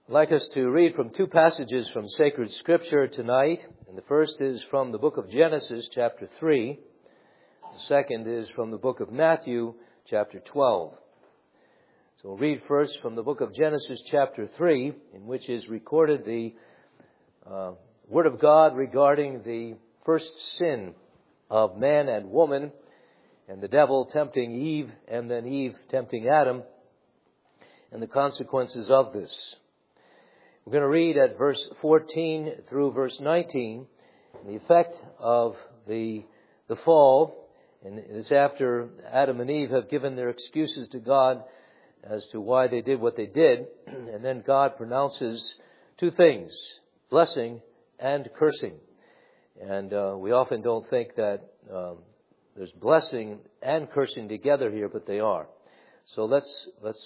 I'd like us to read from two passages from sacred scripture tonight. And the first is from the book of Genesis, chapter 3. The second is from the book of Matthew, chapter 12. So we'll read first from the book of Genesis, chapter 3, in which is recorded the Word of God regarding the first sin of man and woman, and the devil tempting Eve, and then Eve tempting Adam, and the consequences of this. We're going to read at verse 14 through verse 19, the effect of the fall. And it's after Adam and Eve have given their excuses to God as to why they did what they did. And then God pronounces two things, blessing and cursing. And we often don't think that there's blessing and cursing together here, but they are. So let's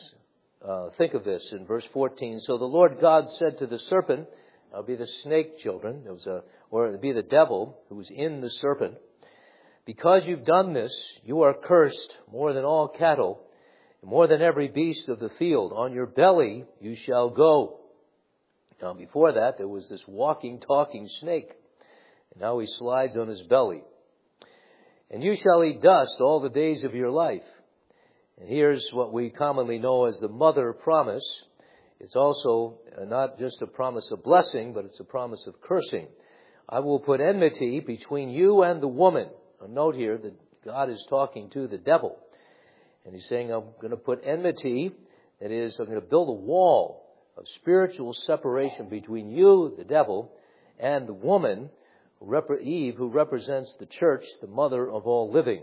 think of this in verse 14. So the Lord God said to the serpent, that'll be the snake, children, or it'll be the devil who was in the serpent. Because you've done this, you are cursed more than all cattle, and more than every beast of the field. On your belly you shall go. Now before that, there was this walking, talking snake. And now he slides on his belly. And you shall eat dust all the days of your life. And here's what we commonly know as the mother promise. It's also not just a promise of blessing, but it's a promise of cursing. I will put enmity between you and the woman. Now note here that God is talking to the devil. And he's saying, I'm going to put enmity, that is, I'm going to build a wall of spiritual separation between you, the devil, and the woman, Eve, who represents the church, the mother of all living.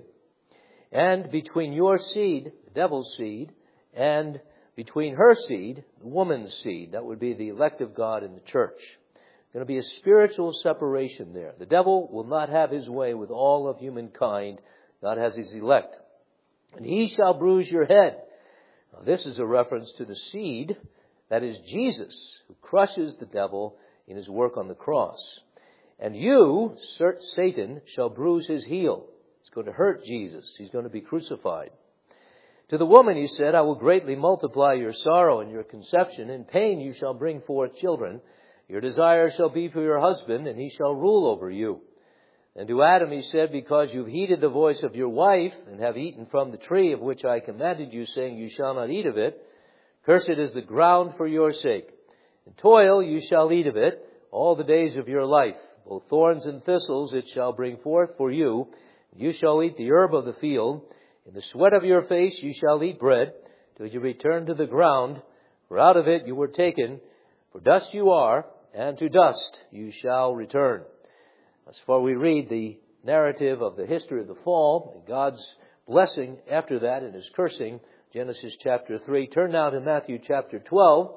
And between your seed, the devil's seed, and between her seed, the woman's seed. That would be the elect of God in the church. There's going to be a spiritual separation there. The devil will not have his way with all of humankind. God has his elect. And he shall bruise your head. Now, this is a reference to the seed, that is Jesus, who crushes the devil in his work on the cross. And you, Satan, shall bruise his heel. It's going to hurt Jesus. He's going to be crucified. To the woman he said, I will greatly multiply your sorrow and your conception. In pain you shall bring forth children. Your desire shall be for your husband, and he shall rule over you. And to Adam he said, because you've heeded the voice of your wife, and have eaten from the tree of which I commanded you, saying, you shall not eat of it, cursed is the ground for your sake. In toil you shall eat of it all the days of your life. Both thorns and thistles it shall bring forth for you. You shall eat the herb of the field. In the sweat of your face you shall eat bread, till you return to the ground. For out of it you were taken. For dust you are, and to dust you shall return. As far we read the narrative of the history of the fall, and God's blessing after that and his cursing, Genesis chapter 3. Turn now to Matthew chapter 12.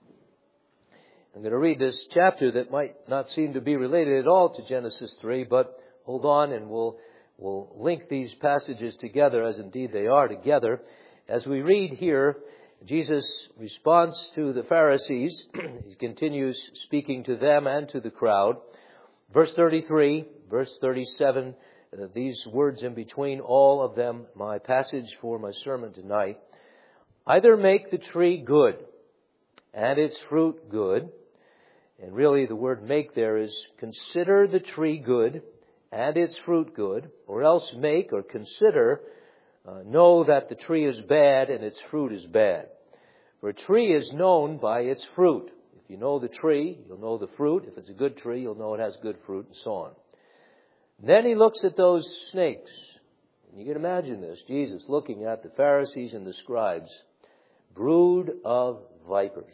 I'm going to read this chapter that might not seem to be related at all to Genesis 3, but hold on and we'll link these passages together, as indeed they are together. As we read here, Jesus' response to the Pharisees, he continues speaking to them and to the crowd. Verse 33, verse 37, these words in between, all of them my passage for my sermon tonight. Either make the tree good and its fruit good. And really the word make there is consider the tree good and its fruit good, or else make or consider, know that the tree is bad and its fruit is bad. For a tree is known by its fruit. If you know the tree, you'll know the fruit. If it's a good tree, you'll know it has good fruit, and so on. And then he looks at those snakes. And you can imagine this, Jesus looking at the Pharisees and the scribes, brood of vipers.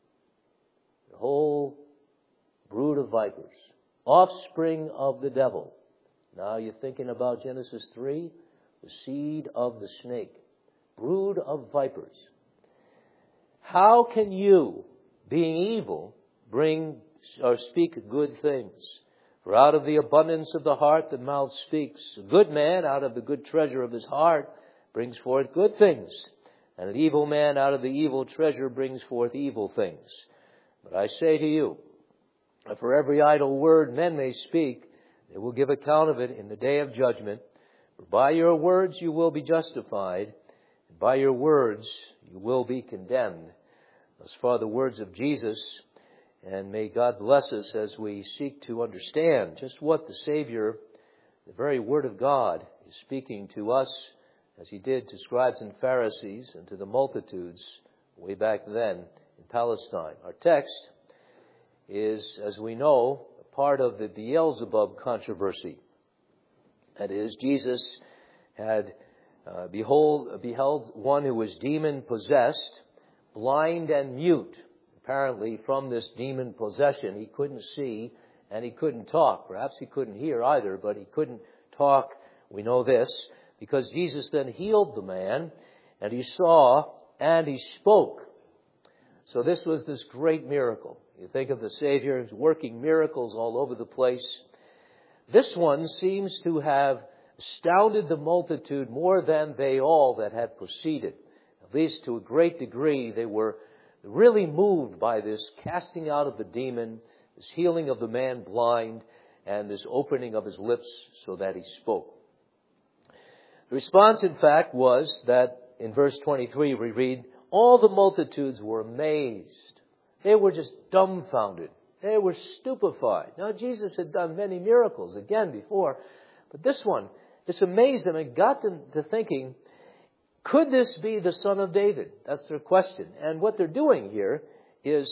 The whole brood of vipers, offspring of the devil. Now you're thinking about Genesis 3, the seed of the snake, brood of vipers. How can you, being evil, bring or speak good things? For out of the abundance of the heart the mouth speaks. A good man out of the good treasure of his heart brings forth good things, and an evil man out of the evil treasure brings forth evil things. But I say to you, that for every idle word men may speak, they will give account of it in the day of judgment. For by your words you will be justified, and by your words you will be condemned. Thus far the words of Jesus, and may God bless us as we seek to understand just what the Savior, the very Word of God, is speaking to us as He did to scribes and Pharisees and to the multitudes way back then in Palestine. Our text is, as we know, a part of the Beelzebub controversy. That is, Jesus had beheld one who was demon-possessed, blind and mute. Apparently, from this demon possession, he couldn't see and he couldn't talk. Perhaps he couldn't hear either, but he couldn't talk. We know this because Jesus then healed the man, and he saw and he spoke. So this was this great miracle. You think of the Savior working miracles all over the place. This one seems to have astounded the multitude more than they all that had proceeded. At least to a great degree, they were really moved by this casting out of the demon, this healing of the man blind, and this opening of his lips so that he spoke. The response, in fact, was that in verse 23 we read, all the multitudes were amazed. They were just dumbfounded. They were stupefied. Now, Jesus had done many miracles again before, but this one, this amazed them and got them to thinking, could this be the Son of David? That's their question. And what they're doing here is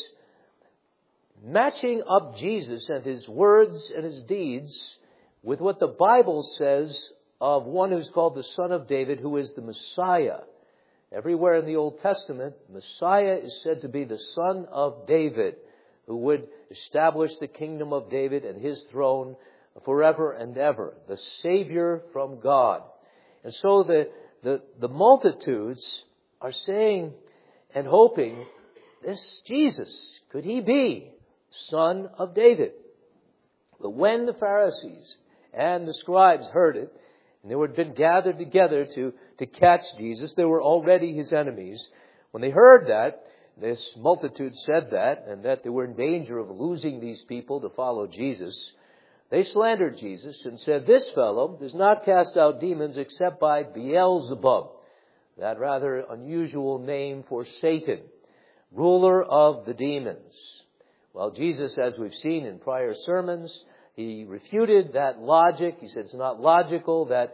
matching up Jesus and His words and His deeds with what the Bible says of one who's called the Son of David, who is the Messiah. Everywhere in the Old Testament, Messiah is said to be the Son of David, who would establish the kingdom of David and His throne forever and ever. The Savior from God. And so the multitudes are saying and hoping, this Jesus, could He be Son of David? But when the Pharisees and the scribes heard it, and they had been gathered together to catch Jesus, they were already His enemies. When they heard that, this multitude said that, and that they were in danger of losing these people to follow Jesus, they slandered Jesus and said, this fellow does not cast out demons except by Beelzebub, that rather unusual name for Satan, ruler of the demons. Well, Jesus, as we've seen in prior sermons, He refuted that logic. He said it's not logical that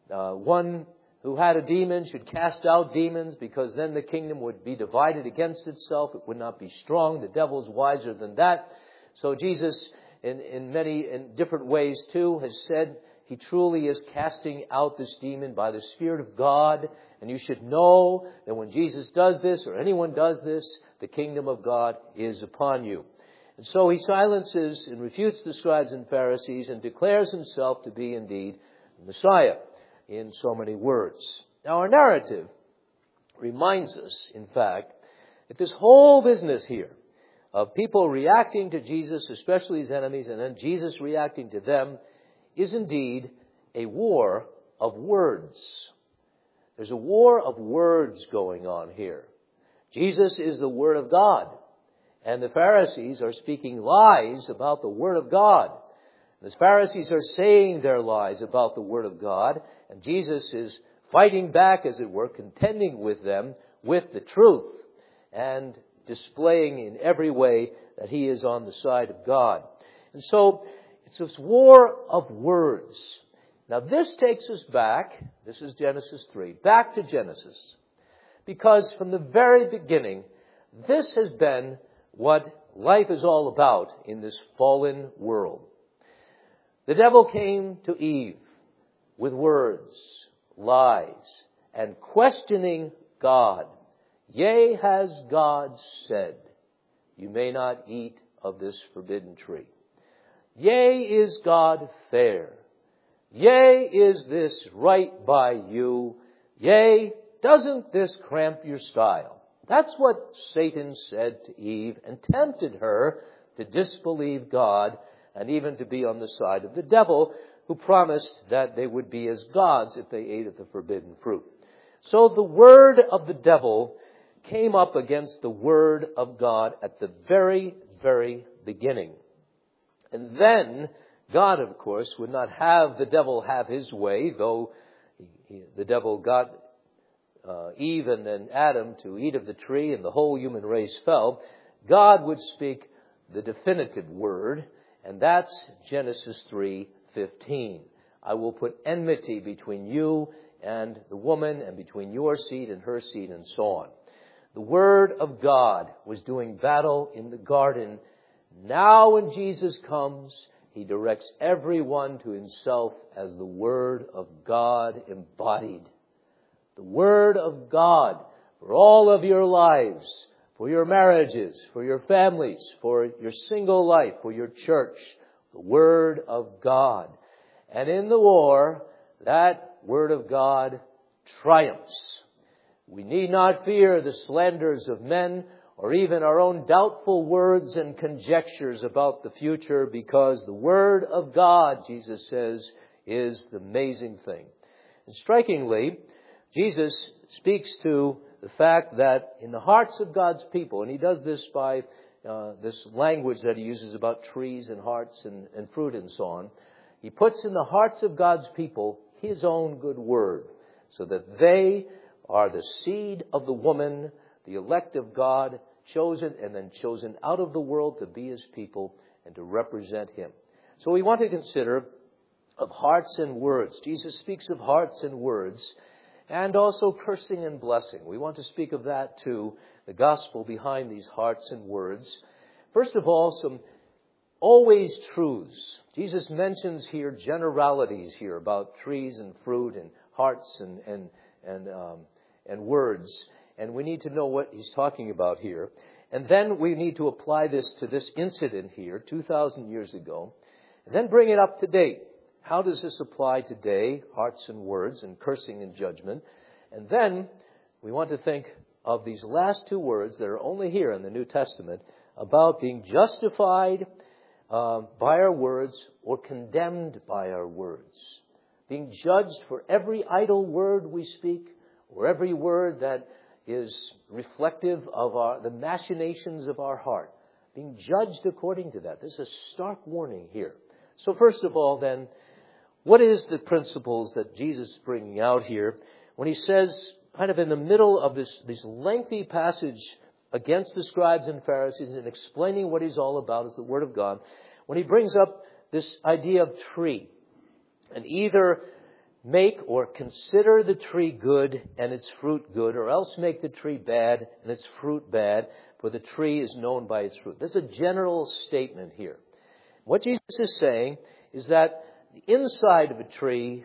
one who had a demon should cast out demons, because then the kingdom would be divided against itself. It would not be strong. The devil's wiser than that. So Jesus, in different ways too, has said He truly is casting out this demon by the Spirit of God. And you should know that when Jesus does this, or anyone does this, the kingdom of God is upon you. And so He silences and refutes the scribes and Pharisees and declares Himself to be indeed the Messiah in so many words. Now our narrative reminds us, in fact, that this whole business here of people reacting to Jesus, especially His enemies, and then Jesus reacting to them, is indeed a war of words. There's a war of words going on here. Jesus is the Word of God, and the Pharisees are speaking lies about the Word of God. The Pharisees are saying their lies about the Word of God, and Jesus is fighting back, as it were, contending with them with the truth, and displaying in every way that He is on the side of God. And so, it's this war of words. Now this takes us back, this is Genesis 3, back to Genesis. Because from the very beginning, this has been what life is all about in this fallen world. The devil came to Eve with words, lies, and questioning God. Yea, has God said, you may not eat of this forbidden tree? Yea, is God fair? Yea, is this right by you? Yea, doesn't this cramp your style? That's what Satan said to Eve and tempted her to disbelieve God and even to be on the side of the devil, who promised that they would be as gods if they ate of the forbidden fruit. So the word of the devil came up against the word of God at the very, very beginning. And then God, of course, would not have the devil have his way, though the devil got Eve and then Adam to eat of the tree and the whole human race fell, God would speak the definitive word, and that's Genesis 3:15. I will put enmity between you and the woman, and between your seed and her seed, and so on. The Word of God was doing battle in the garden. Now when Jesus comes, He directs everyone to Himself as the Word of God embodied. The Word of God for all of your lives, for your marriages, for your families, for your single life, for your church. The Word of God. And in the war, that Word of God triumphs. We need not fear the slanders of men or even our own doubtful words and conjectures about the future, because the Word of God, Jesus says, is the amazing thing. And strikingly, Jesus speaks to the fact that in the hearts of God's people, and He does this by this language that He uses about trees and hearts and fruit and so on, He puts in the hearts of God's people His own good word, so that they are the seed of the woman, the elect of God, chosen and then chosen out of the world to be His people and to represent Him. So we want to consider of hearts and words. Jesus speaks of hearts and words, and also cursing and blessing. We want to speak of that too, the gospel behind these hearts and words. First of all, some always truths. Jesus mentions here generalities here about trees and fruit and hearts and words. And we need to know what He's talking about here. And then we need to apply this to this incident here 2,000 years ago. And then bring it up to date. How does this apply today? Hearts and words and cursing and judgment. And then we want to think of these last two words that are only here in the New Testament about being justified by our words or condemned by our words. Being judged for every idle word we speak or every word that is reflective of the machinations of our heart. Being judged according to that. There's a stark warning here. So first of all then, what is the principles that Jesus is bringing out here when He says, kind of in the middle of this lengthy passage against the scribes and Pharisees and explaining what He's all about as the Word of God, when He brings up this idea of tree, and either make or consider the tree good and its fruit good, or else make the tree bad and its fruit bad, for the tree is known by its fruit. There's a general statement here. What Jesus is saying is that the inside of a tree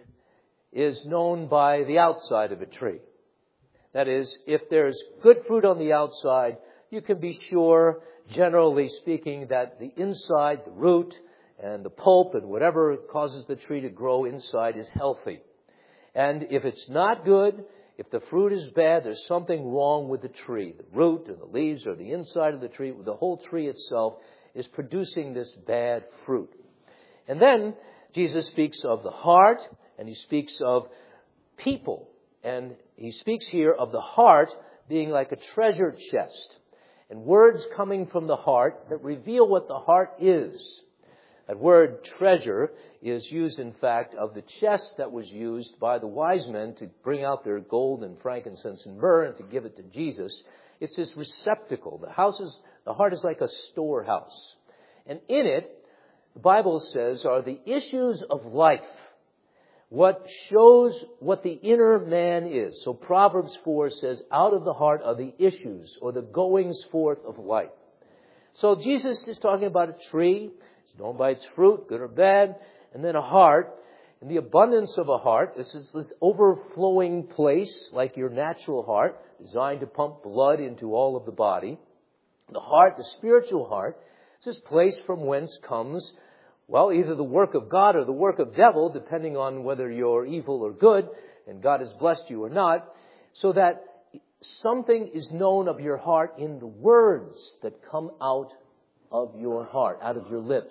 is known by the outside of a tree. That is, if there's good fruit on the outside, you can be sure, generally speaking, that the inside, the root and the pulp and whatever causes the tree to grow inside is healthy. And if it's not good, if the fruit is bad, there's something wrong with the tree. The root or the leaves or the inside of the tree, the whole tree itself is producing this bad fruit. And then Jesus speaks of the heart, and He speaks of people. And He speaks here of the heart being like a treasure chest. And words coming from the heart that reveal what the heart is. That word treasure is used, in fact, of the chest that was used by the wise men to bring out their gold and frankincense and myrrh and to give it to Jesus. It's this receptacle. The heart is like a storehouse. And in it, the Bible says, are the issues of life. What shows what the inner man is. So Proverbs 4 says, out of the heart are the issues or the goings forth of life. So Jesus is talking about a tree. It's known by its fruit, good or bad. And then a heart. And the abundance of a heart, this is this overflowing place like your natural heart, designed to pump blood into all of the body. The heart, the spiritual heart, is this place from whence comes, well, either the work of God or the work of devil, depending on whether you're evil or good, and God has blessed you or not, so that something is known of your heart in the words that come out of your heart, out of your lips.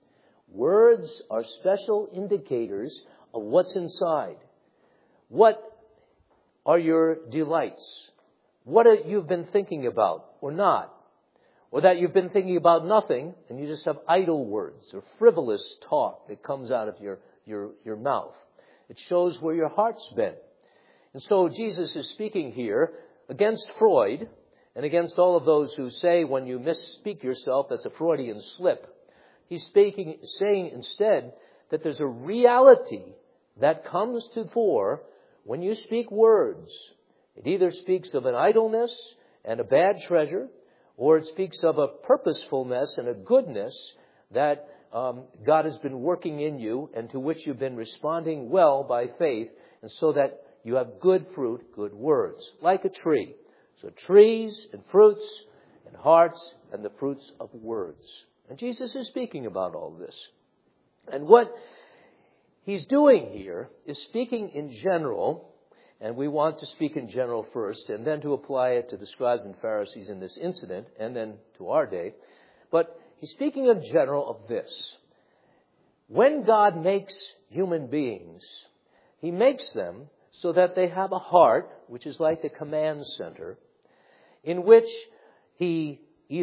Words are special indicators of what's inside. What are your delights? What you've been thinking about or not? Or that you've been thinking about nothing and you just have idle words or frivolous talk that comes out of your mouth. It shows where your heart's been. And so Jesus is speaking here against Freud and against all of those who say when you misspeak yourself, that's a Freudian slip. He's saying instead that there's a reality that comes to fore when you speak words. It either speaks of an idleness and a bad treasure, or it speaks of a purposefulness and a goodness that God has been working in you and to which you've been responding well by faith, and so that you have good fruit, good words, like a tree. So trees and fruits and hearts and the fruits of words. And Jesus is speaking about all this. And what he's doing here is speaking in general, and we want to speak in general first, and then to apply it to the scribes and Pharisees in this incident, and then to our day. But he's speaking in general of this. When God makes human beings, he makes them so that they have a heart, which is like the command center, in which he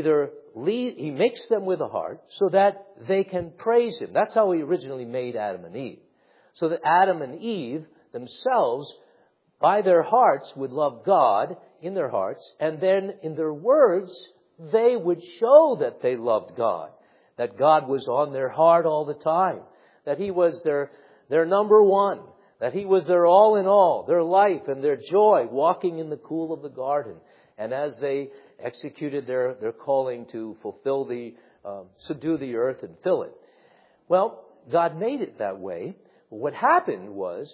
makes them with a heart so that they can praise him. That's how he originally made Adam and Eve. So that Adam and Eve themselves, by their hearts, would love God in their hearts, and then in their words, they would show that they loved God, that God was on their heart all the time, that he was their number one, that he was their all in all, their life and their joy, walking in the cool of the garden. And as they executed their calling to fulfill subdue the earth and fill it. Well, God made it that way. What happened was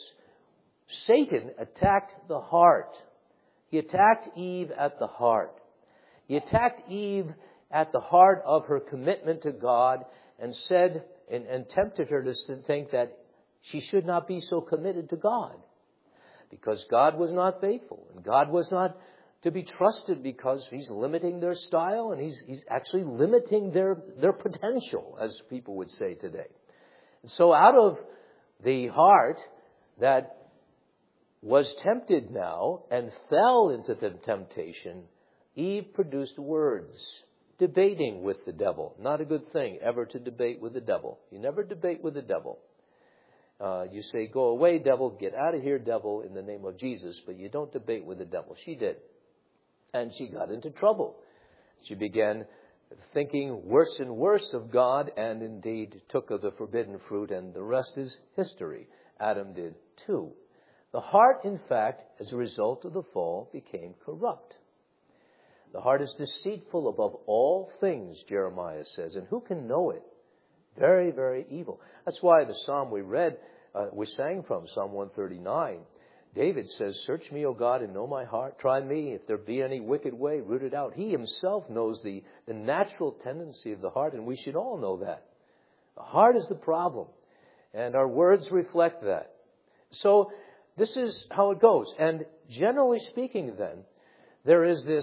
Satan attacked the heart. He attacked Eve at the heart. He attacked Eve at the heart of her commitment to God and said and tempted her to think that she should not be so committed to God, because God was not faithful and God was not to be trusted, because he's limiting their style and he's actually limiting their potential, as people would say today. And so out of the heart that was tempted now and fell into the temptation, Eve produced words, debating with the devil. Not a good thing ever to debate with the devil. You never debate with the devil. You say, go away, devil, get out of here, devil, in the name of Jesus, but you don't debate with the devil. She did. And she got into trouble. She began thinking worse and worse of God, and indeed took of the forbidden fruit, and the rest is history. Adam did too. The heart, in fact, as a result of the fall, became corrupt. The heart is deceitful above all things, Jeremiah says, and who can know it? Very, very evil. That's why the psalm we sang from, Psalm 139, David says, search me, O God, and know my heart. Try me. If there be any wicked way, root it out. He himself knows the natural tendency of the heart, and we should all know that. The heart is the problem, and our words reflect that. So this is how it goes. And generally speaking then, there is this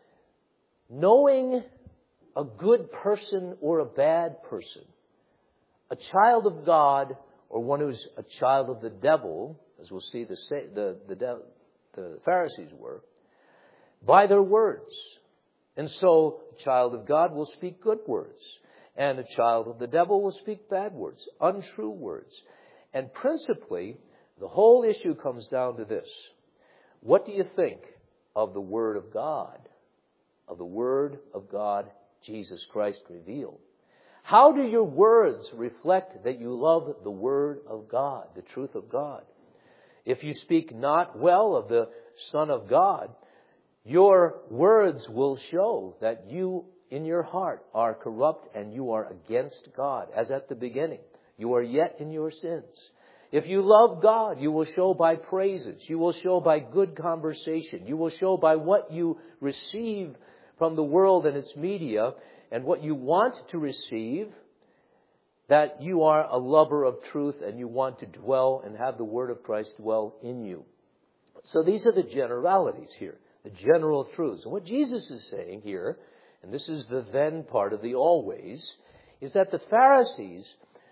knowing a good person or a bad person, a child of God or one who's a child of the devil, as we'll see the Pharisees were, by their words. And so a child of God will speak good words, and a child of the devil will speak bad words, untrue words. And principally, the whole issue comes down to this. What do you think of the Word of God? Of the Word of God, Jesus Christ revealed. How do your words reflect that you love the Word of God, the truth of God? If you speak not well of the Son of God, your words will show that you in your heart are corrupt and you are against God, as at the beginning. You are yet in your sins. If you love God, you will show by praises. You will show by good conversation. You will show by what you receive from the world and its media and what you want to receive, that you are a lover of truth and you want to dwell and have the Word of Christ dwell in you. So these are the generalities here, the general truths. And what Jesus is saying here, and this is the then part of the always, is that the Pharisees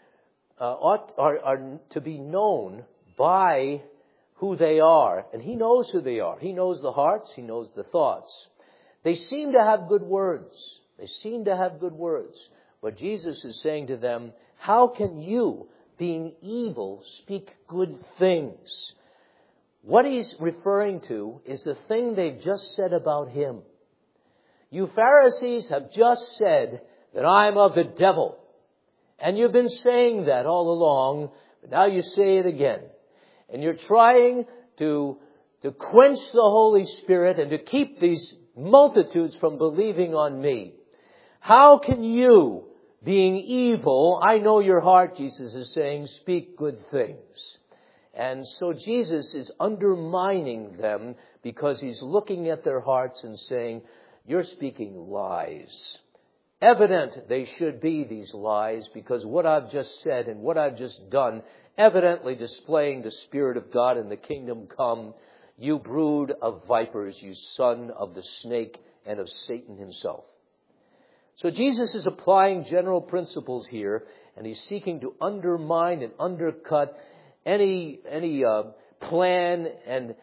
are to be known by who they are. And he knows who they are. He knows the hearts. He knows the thoughts. They seem to have good words. They seem to have good words. But Jesus is saying to them, how can you, being evil, speak good things? what he's referring to is the thing they've just said about him. You Pharisees have just said that I'm of the devil. And you've been saying that all along, but now you say it again. And you're trying to quench the Holy Spirit and to keep these multitudes from believing on me. How can you, being evil, I know your heart, Jesus is saying, speak good things. And so Jesus is undermining them because he's looking at their hearts and saying, you're speaking lies. Evident they should be these lies because what I've just said and what I've just done, evidently displaying the Spirit of God and the kingdom come, you brood of vipers, you son of the snake and of Satan himself. So Jesus is applying general principles here, and he's seeking to undermine and undercut any plan and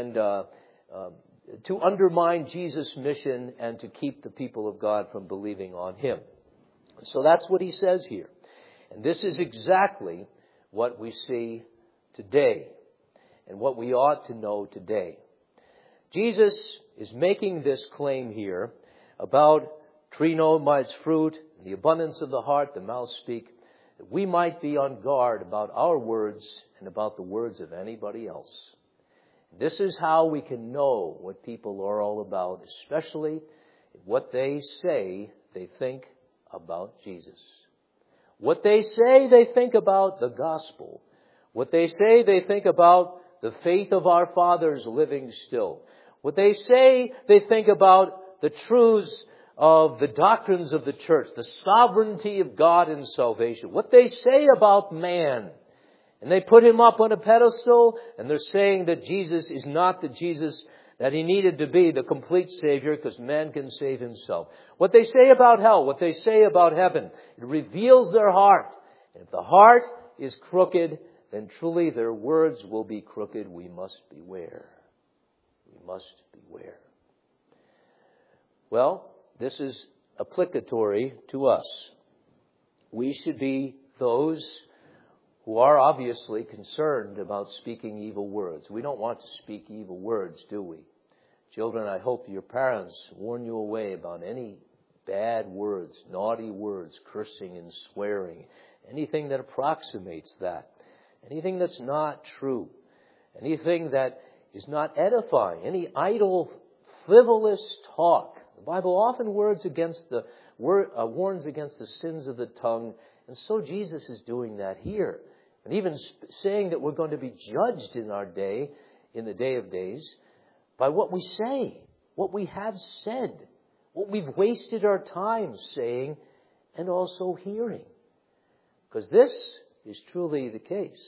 to undermine Jesus' mission and to keep the people of God from believing on him. So that's what he says here. And this is exactly what we see today and what we ought to know today. Jesus is making this claim here about tree knows by its fruit, the abundance of the heart, the mouth speak, that we might be on guard about our words and about the words of anybody else. This is how we can know what people are all about, especially what they say they think about Jesus. What they say they think about the gospel. What they say they think about the faith of our fathers living still. What they say they think about the truths of the doctrines of the church, the sovereignty of God in salvation. What they say about man. And they put him up on a pedestal, and they're saying that Jesus is not the Jesus that he needed to be, the complete Savior, because man can save himself. What they say about hell, what they say about heaven, it reveals their heart. And if the heart is crooked, then truly their words will be crooked. We must beware. We must beware. Well, this is applicatory to us. We should be those who are obviously concerned about speaking evil words. We don't want to speak evil words, do we? Children, I hope your parents warn you away about any bad words, naughty words, cursing and swearing, anything that approximates that, anything that's not true, anything that is not edifying, any idle, frivolous talk. The Bible often warns against the sins of the tongue, and so Jesus is doing that here. And even saying that we're going to be judged in our day, in the day of days, by what we say, what we have said, what we've wasted our time saying and also hearing. Because this is truly the case.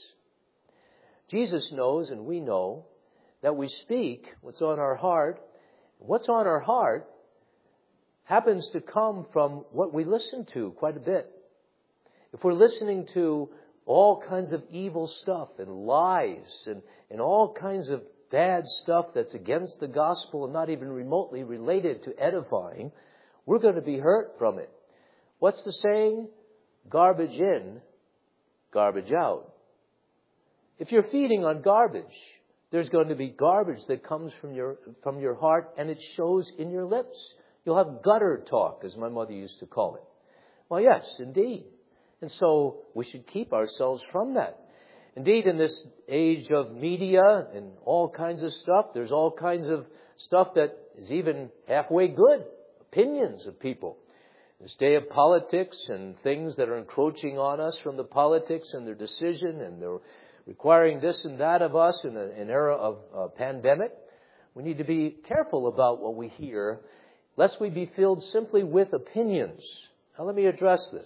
Jesus knows and we know that we speak what's on our heart. What's on our heart happens to come from what we listen to quite a bit. If we're listening to all kinds of evil stuff and lies and all kinds of bad stuff that's against the gospel and not even remotely related to edifying, we're going to be hurt from it. What's the saying? Garbage in, garbage out. If you're feeding on garbage, there's going to be garbage that comes from your heart, and it shows in your lips. You'll have gutter talk, as my mother used to call it. Well, yes, indeed. And so we should keep ourselves from that. Indeed, in this age of media and all kinds of stuff, there's all kinds of stuff that is even halfway good. Opinions of people. This day of politics and things that are encroaching on us from the politics and their decision, and they're requiring this and that of us in an era of pandemic. We need to be careful about what we hear, lest we be filled simply with opinions. Now let me address this.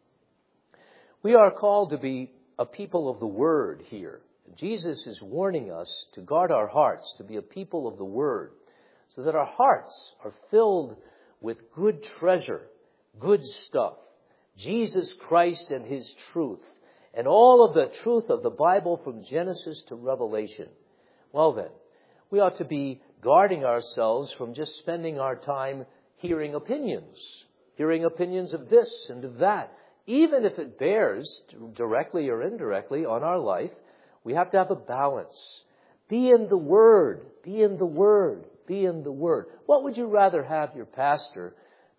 We are called to be a people of the Word here. Jesus is warning us to guard our hearts, to be a people of the Word, so that our hearts are filled with good treasure, good stuff, Jesus Christ and His truth, and all of the truth of the Bible from Genesis to Revelation. Well then, we ought to be guarding ourselves from just spending our time hearing opinions of this and of that. Even if it bears directly or indirectly on our life, we have to have a balance. Be in the Word. Be in the Word. Be in the Word. What would you rather have your pastor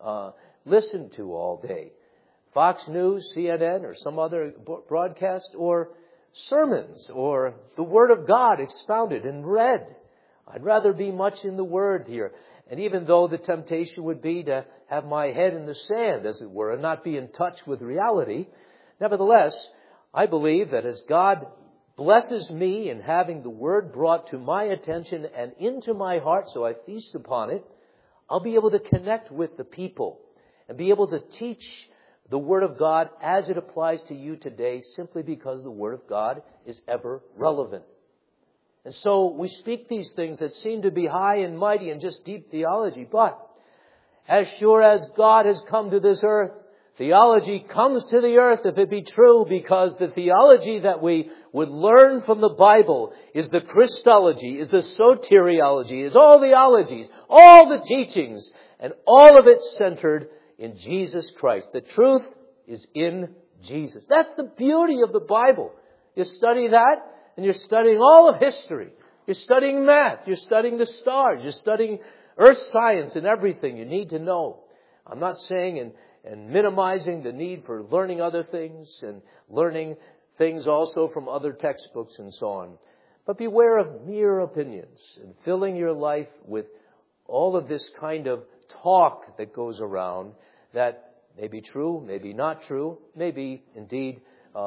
listen to all day? Fox News, CNN, or some other broadcast, or sermons, or the Word of God expounded and read? I'd rather be much in the Word here. And even though the temptation would be to have my head in the sand, as it were, and not be in touch with reality, nevertheless, I believe that as God blesses me in having the Word brought to my attention and into my heart so I feast upon it, I'll be able to connect with the people and be able to teach the Word of God as it applies to you today, simply because the Word of God is ever relevant. And so we speak these things that seem to be high and mighty and just deep theology, but as sure as God has come to this earth, theology comes to the earth if it be true, because the theology that we would learn from the Bible is the Christology, is the soteriology, is all the ologies, all the teachings, and all of it centered in Jesus Christ. The truth is in Jesus. That's the beauty of the Bible. You study that, and you're studying all of history. You're studying math. You're studying the stars. You're studying earth science and everything you need to know. I'm not saying and minimizing the need for learning other things and learning things also from other textbooks and so on. But beware of mere opinions and filling your life with all of this kind of talk that goes around that may be true, may be not true, may be indeed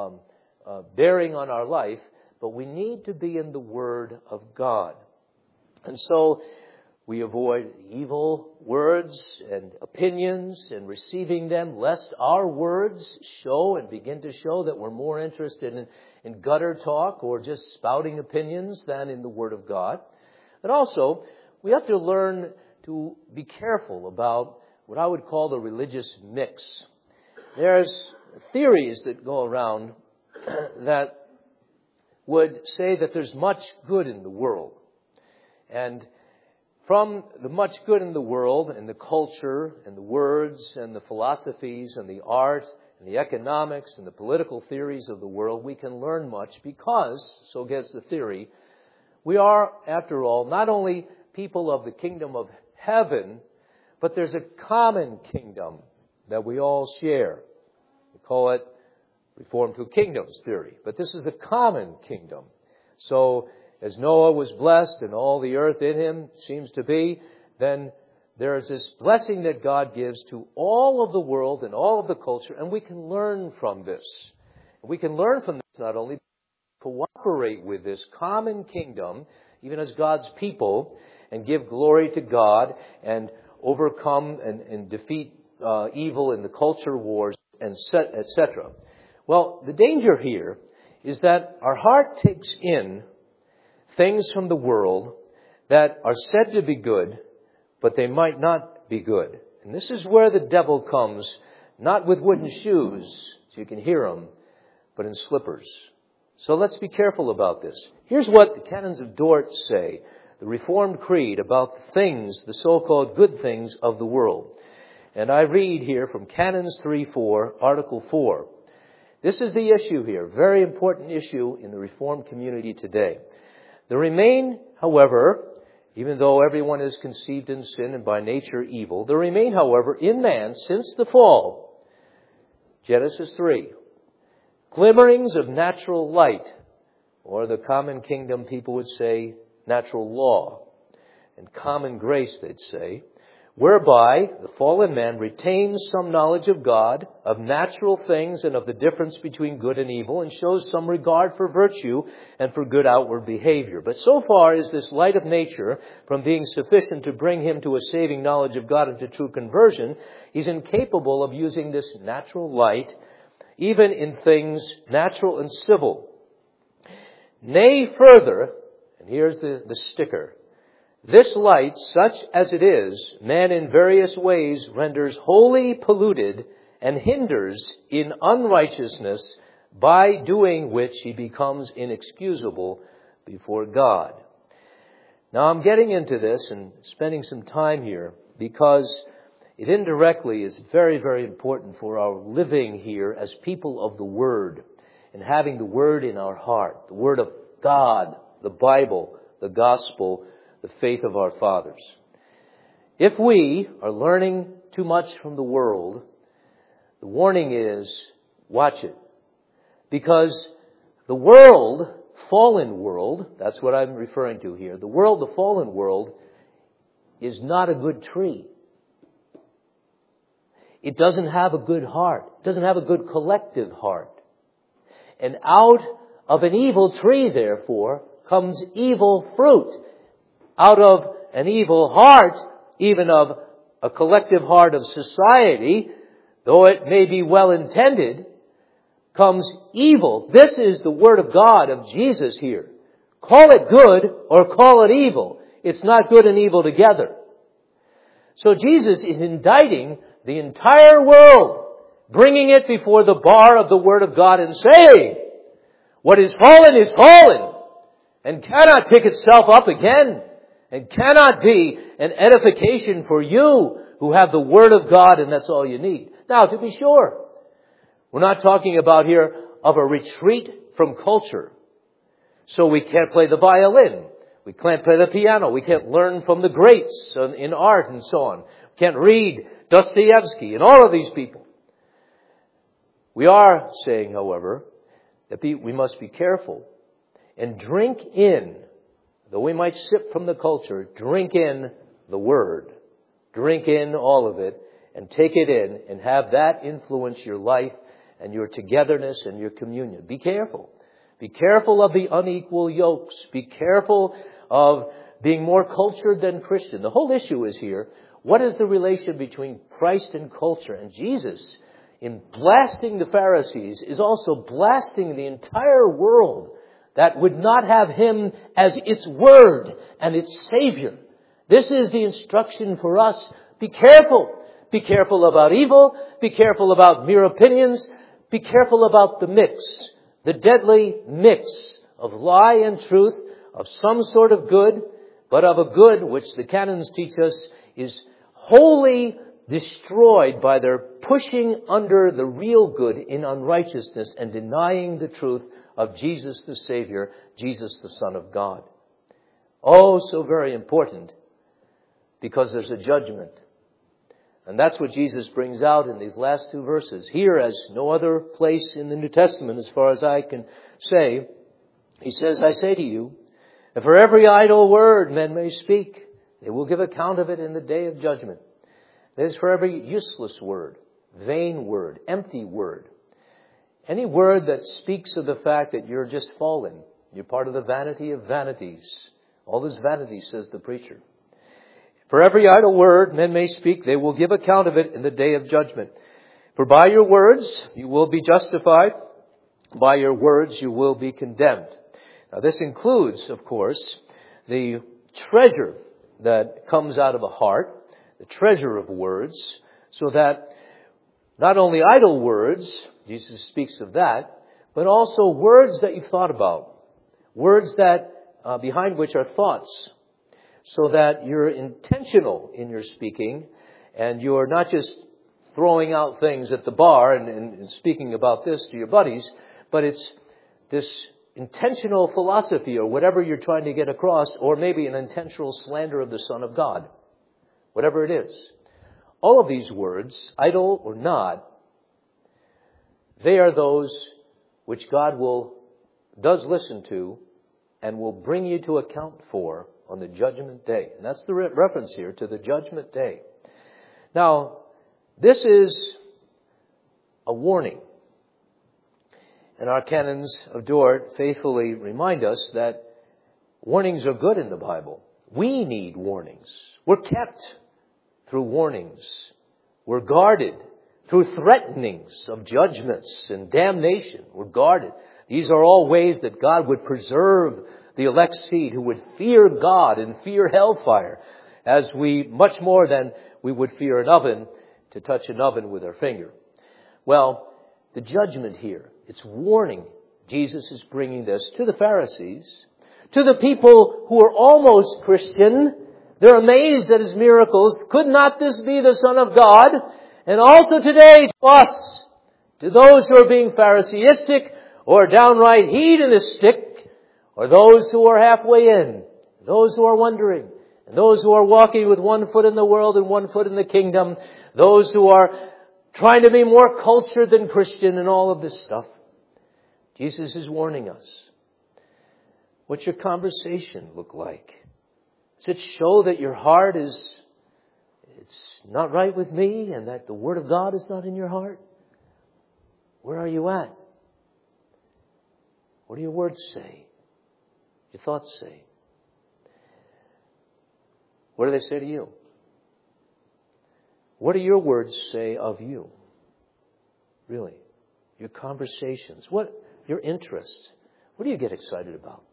bearing on our life, but we need to be in the Word of God. And so we avoid evil words and opinions and receiving them, lest our words show and begin to show that we're more interested in gutter talk or just spouting opinions than in the Word of God. And also, we have to learn to be careful about what I would call the religious mix. There's theories that go around that would say that there's much good in the world. And from the much good in the world and the culture and the words and the philosophies and the art and the economics and the political theories of the world, we can learn much because, so gets the theory, we are, after all, not only people of the kingdom of heaven, but there's a common kingdom that we all share. We call it Reformed Two Kingdoms theory. But this is a common kingdom. So, as Noah was blessed and all the earth in him seems to be, then there is this blessing that God gives to all of the world and all of the culture, and we can learn from this. We can learn from this not only cooperate with this common kingdom, even as God's people, and give glory to God and overcome and defeat evil in the culture wars, and etc. Well, the danger here is that our heart takes in things from the world that are said to be good, but they might not be good. And this is where the devil comes, not with wooden shoes, so you can hear him, but in slippers. So let's be careful about this. Here's what the Canons of Dort say, the Reformed Creed, about the things, the so-called good things of the world. And I read here from Canons 3:4, Article 4. This is the issue here, very important issue in the Reformed community today. There remain, however, even though everyone is conceived in sin and by nature evil, there remain, however, in man since the fall, Genesis 3, glimmerings of natural light, or the common kingdom people would say natural law, and common grace, they'd say, whereby the fallen man retains some knowledge of God, of natural things, and of the difference between good and evil, and shows some regard for virtue and for good outward behavior. But so far is this light of nature from being sufficient to bring him to a saving knowledge of God and to true conversion, he's incapable of using this natural light even in things natural and civil. Nay, further, and here's the sticker, this light, such as it is, man in various ways renders wholly polluted and hinders in unrighteousness, by doing which he becomes inexcusable before God. Now I'm getting into this and spending some time here because it indirectly is very, very important for our living here as people of the Word and having the Word in our heart, the Word of God, the Bible, the gospel, the faith of our fathers. If we are learning too much from the world, the warning is, watch it. Because the world, fallen world, that's what I'm referring to here, the world, the fallen world, is not a good tree. It doesn't have a good heart. It doesn't have a good collective heart. And out of an evil tree, therefore, comes evil fruit. Out of an evil heart, even of a collective heart of society, though it may be well intended, comes evil. This is the Word of God, of Jesus here. Call it good or call it evil. It's not good and evil together. So Jesus is indicting the entire world, bringing it before the bar of the Word of God and saying, what is fallen, and cannot pick itself up again, and cannot be an edification for you who have the Word of God, and that's all you need. Now, to be sure, we're not talking about here of a retreat from culture. So we can't play the violin. We can't play the piano. We can't learn from the greats in art and so on. We can't read Dostoevsky and all of these people. We are saying, however, that we must be careful and drink in, though we might sip from the culture, drink in the Word. Drink in all of it and take it in and have that influence your life and your togetherness and your communion. Be careful. Be careful of the unequal yokes. Be careful of being more cultured than Christian. The whole issue is here, what is the relation between Christ and culture? And Jesus, in blasting the Pharisees, is also blasting the entire world that would not have Him as its Word and its Savior. This is the instruction for us. Be careful. Be careful about evil. Be careful about mere opinions. Be careful about the mix, the deadly mix of lie and truth, of some sort of good, but of a good which the canons teach us is wholly destroyed by their pushing under the real good in unrighteousness and denying the truth of Jesus the Savior, Jesus the Son of God. Oh, so very important, because there's a judgment. And that's what Jesus brings out in these last two verses. Here, as no other place in the New Testament, as far as I can say, He says, I say to you, that for every idle word men may speak, they will give account of it in the day of judgment. That is, for every useless word, vain word, empty word. Any word that speaks of the fact that you're just fallen. You're part of the vanity of vanities. All is vanity, says the preacher. For every idle word men may speak, they will give account of it in the day of judgment. For by your words you will be justified. By your words you will be condemned. Now this includes, of course, the treasure that comes out of a heart, the treasure of words, so that not only idle words, Jesus speaks of that, but also words that you've thought about, words that behind which are thoughts, so that you're intentional in your speaking and you're not just throwing out things at the bar and speaking about this to your buddies, but it's this intentional philosophy or whatever you're trying to get across, or maybe an intentional slander of the Son of God, whatever it is. All of these words, idle or not, they are those which God does listen to and will bring you to account for on the judgment day. And that's the reference here to the judgment day. Now, this is a warning. And our canons of Dort faithfully remind us that warnings are good in the Bible. We need warnings. We're kept through warnings. We're guarded through threatenings of judgments and damnation. We're guarded. These are all ways that God would preserve the elect's seed who would fear God and fear hellfire, as much more than we would fear an oven, to touch an oven with our finger. Well, the judgment here, it's warning. Jesus is bringing this to the Pharisees, to the people who are almost Christian. They're amazed at His miracles. Could not this be the Son of God? And also today to us, to those who are being Phariseistic or downright hedonistic, or those who are halfway in. those who are wondering, and those who are walking with one foot in the world and one foot in the kingdom, those who are trying to be more cultured than Christian and all of this stuff. Jesus is warning us. What's your conversation look like? Does it show that your heart it's not right with me and that the Word of God is not in your heart? Where are you at? What do your words say? Your thoughts say? What do they say to you? What do your words say of you? Really? Your conversations. Your interests. What do you get excited about?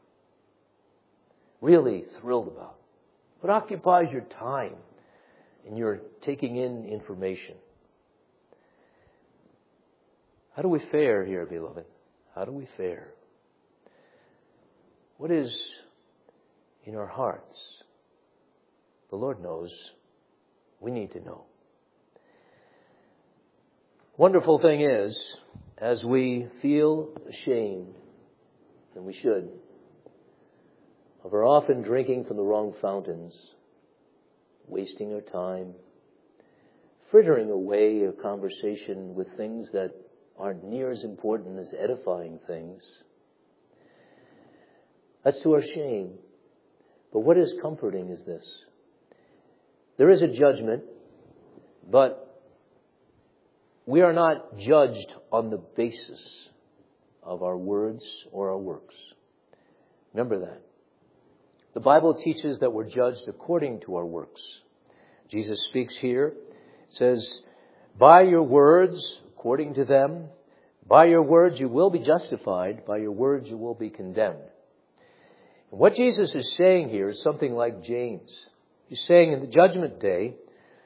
Really thrilled about? What occupies your time and you're taking in information? How do we fare here, beloved? How do we fare? What is in our hearts? The Lord knows. We need to know. Wonderful thing is, as we feel ashamed, and we should, of our often drinking from the wrong fountains, wasting our time, frittering away a conversation with things that aren't near as important as edifying things. That's to our shame. But what is comforting is this. There is a judgment, but we are not judged on the basis of our words or our works. Remember that. The Bible teaches that we're judged according to our works. Jesus speaks here. It says, by your words, according to them, by your words you will be justified, by your words you will be condemned. And what Jesus is saying here is something like James. He's saying in the judgment day,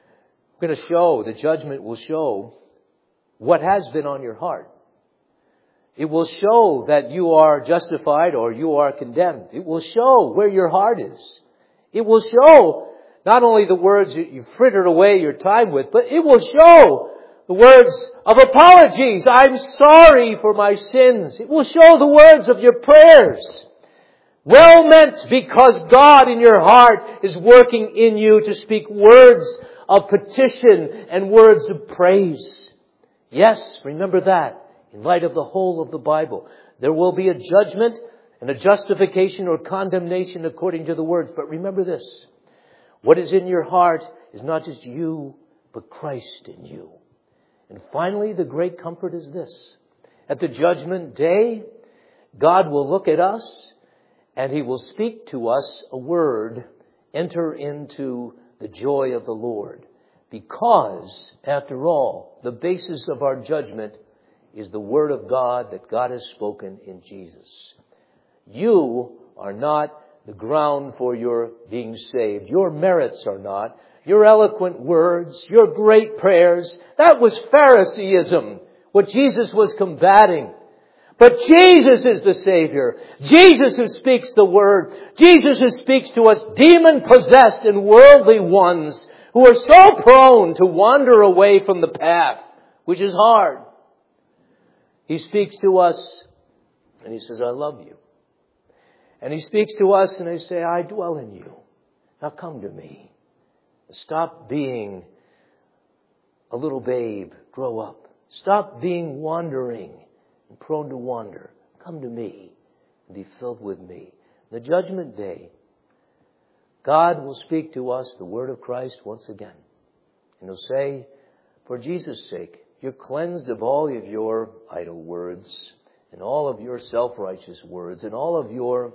the judgment will show what has been on your heart. It will show that you are justified or you are condemned. It will show where your heart is. It will show not only the words that you frittered away your time with, but it will show the words of apologies. I'm sorry for my sins. It will show the words of your prayers. Well meant, because God in your heart is working in you to speak words of petition and words of praise. Yes, remember that in light of the whole of the Bible. There will be a judgment and a justification or condemnation according to the words. But remember this. What is in your heart is not just you, but Christ in you. And finally, the great comfort is this. At the judgment day, God will look at us and He will speak to us a word, enter into the joy of the Lord. Because, after all, the basis of our judgment is the Word of God that God has spoken in Jesus. You are not the ground for your being saved. Your merits are not. Your eloquent words, your great prayers, that was Phariseeism, what Jesus was combating. But Jesus is the Savior. Jesus who speaks the Word. Jesus who speaks to us demon-possessed and worldly ones who are so prone to wander away from the path, which is hard. He speaks to us and He says, I love you. And He speaks to us and He says, I dwell in you. Now come to me. Stop being a little babe. Grow up. Stop being wandering and prone to wander. Come to me and be filled with me. The judgment day, God will speak to us the word of Christ once again. And He'll say, for Jesus' sake, you're cleansed of all of your idle words and all of your self-righteous words and all of your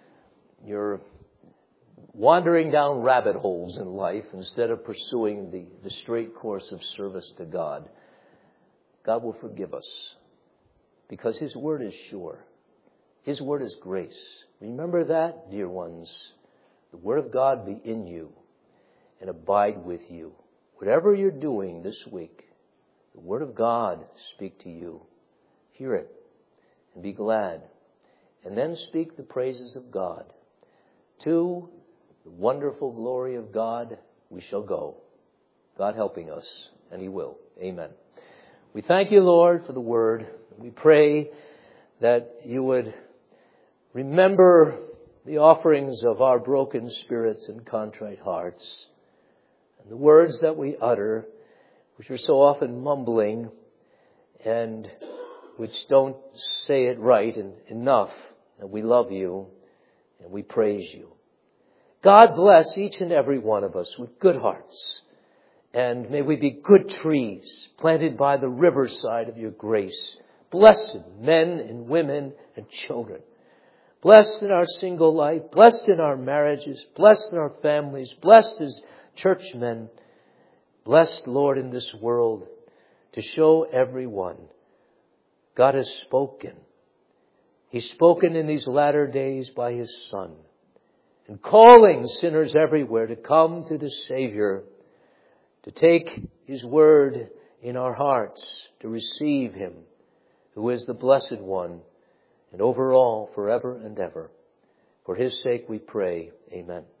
wandering down rabbit holes in life instead of pursuing the straight course of service to God. God will forgive us because His word is sure. His word is grace. Remember that, dear ones. The word of God be in you and abide with you. Whatever you're doing this week, the word of God speak to you. Hear it and be glad. And then speak the praises of God. To the wonderful glory of God, we shall go. God helping us, and He will. Amen. We thank you, Lord, for the word. We pray that you would remember the offerings of our broken spirits and contrite hearts, and the words that we utter, which are so often mumbling and which don't say it right and enough, and we love you and we praise you. God bless each and every one of us with good hearts, and may we be good trees planted by the riverside of your grace. Blessed men and women and children. Blessed in our single life, blessed in our marriages, blessed in our families, blessed as churchmen. Blessed, Lord, in this world to show everyone God has spoken. He's spoken in these latter days by His Son, and calling sinners everywhere to come to the Savior, to take His word in our hearts, to receive Him, who is the Blessed One, and over all, forever and ever. For His sake we pray. Amen.